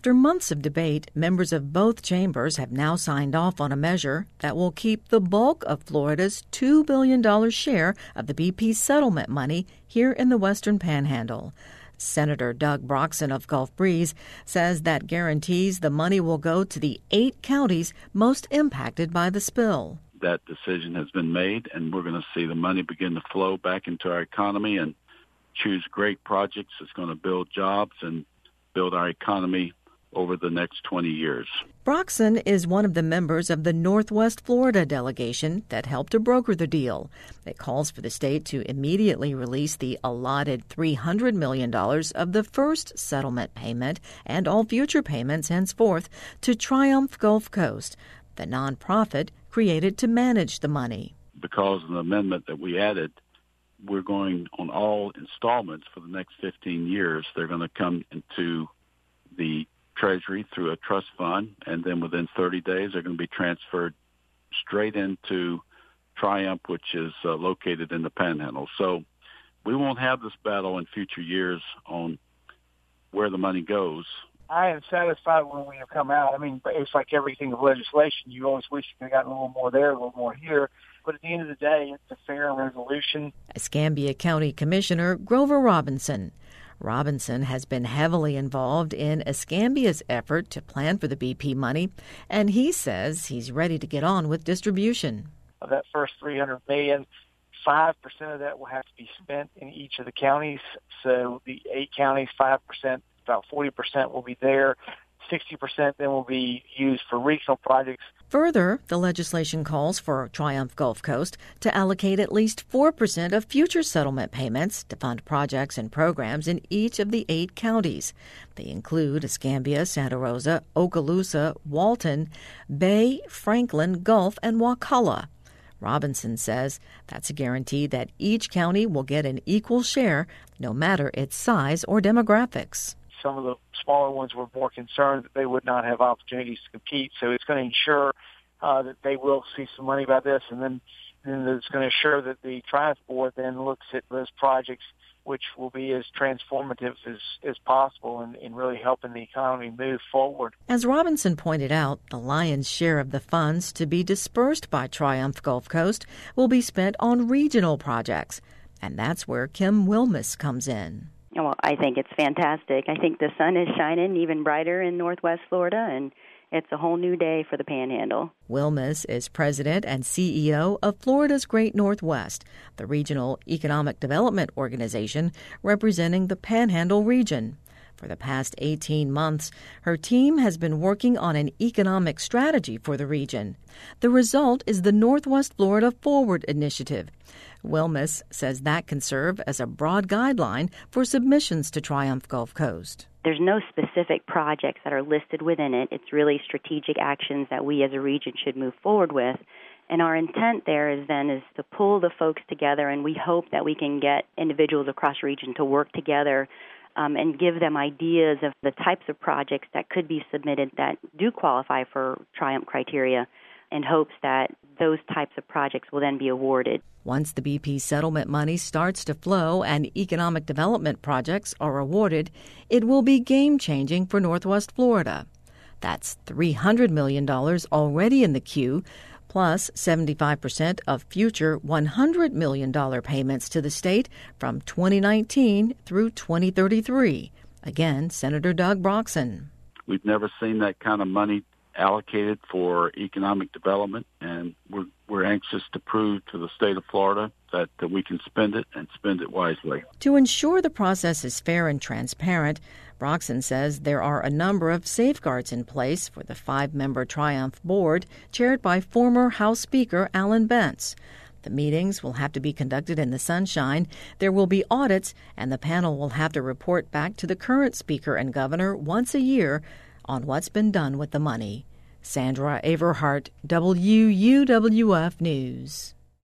After months of debate, members of both chambers have now signed off on a measure that will keep the bulk of Florida's $2 billion share of the BP settlement money here in the Western Panhandle. Senator Doug Broxson of Gulf Breeze says that guarantees the money will go to the 8 counties most impacted by the spill. That decision has been made, and we're going to see the money begin to flow back into our economy and choose great projects that's going to build jobs and build our economy over the next 20 years. Broxson is one of the members of the Northwest Florida delegation that helped to broker the deal. It calls for the state to immediately release the allotted $300 million of the first settlement payment and all future payments henceforth to Triumph Gulf Coast, the nonprofit created to manage the money. Because of the amendment that we added, we're going on all installments for the next 15 years. They're going to come into the Treasury through a trust fund, and then within 30 days, they're going to be transferred straight into Triumph, which is located in the Panhandle. So we won't have this battle in future years on where the money goes. I am satisfied when we have come out. I mean, it's like everything of legislation. You always wish you could have gotten a little more there, a little more here. But at the end of the day, it's a fair resolution. Escambia County Commissioner Grover Robinson. Robinson has been heavily involved in Escambia's effort to plan for the BP money, and he says he's ready to get on with distribution. Of that first $300 million, 5% of that will have to be spent in each of the counties. So the 8 counties, 5%, about 40% will be there. 60% then will be used for regional projects. Further, the legislation calls for Triumph Gulf Coast to allocate at least 4% of future settlement payments to fund projects and programs in each of the 8 counties. They include Escambia, Santa Rosa, Okaloosa, Walton, Bay, Franklin, Gulf, and Wakulla. Robinson says that's a guarantee that each county will get an equal share, no matter its size or demographics. Some of the smaller ones were more concerned that they would not have opportunities to compete. So it's going to ensure that they will see some money by this. And then it's going to ensure that the Triumph Board then looks at those projects, which will be as transformative as possible in really helping the economy move forward. As Robinson pointed out, the lion's share of the funds to be dispersed by Triumph Gulf Coast will be spent on regional projects. And that's where Kim Wilmus comes in. Well, I think it's fantastic. I think the sun is shining even brighter in Northwest Florida, and it's a whole new day for the Panhandle. Wilmus is president and CEO of Florida's Great Northwest, the regional economic development organization representing the Panhandle region. For the past 18 months, her team has been working on an economic strategy for the region. The result is the Northwest Florida Forward Initiative. Wilmus says that can serve as a broad guideline for submissions to Triumph Gulf Coast. There's no specific projects that are listed within it. It's really strategic actions that we as a region should move forward with. And our intent there is to pull the folks together, and we hope that we can get individuals across the region to work together and give them ideas of the types of projects that could be submitted that do qualify for Triumph criteria, in hopes that those types of projects will then be awarded. Once the BP settlement money starts to flow and economic development projects are awarded, it will be game-changing for Northwest Florida. That's $300 million already in the queue, plus 75% of future $100 million payments to the state from 2019 through 2033. Again, Senator Doug Broxson. We've never seen that kind of money allocated for economic development, and we're anxious to prove to the state of Florida that we can spend it and spend it wisely. To ensure the process is fair and transparent, Broxson says there are a number of safeguards in place for the 5-member Triumph Board, chaired by former House Speaker Alan Bentz. The meetings will have to be conducted in the sunshine, there will be audits, and the panel will have to report back to the current Speaker and Governor once a year on what's been done with the money. Sandra Averhart, WUWF News.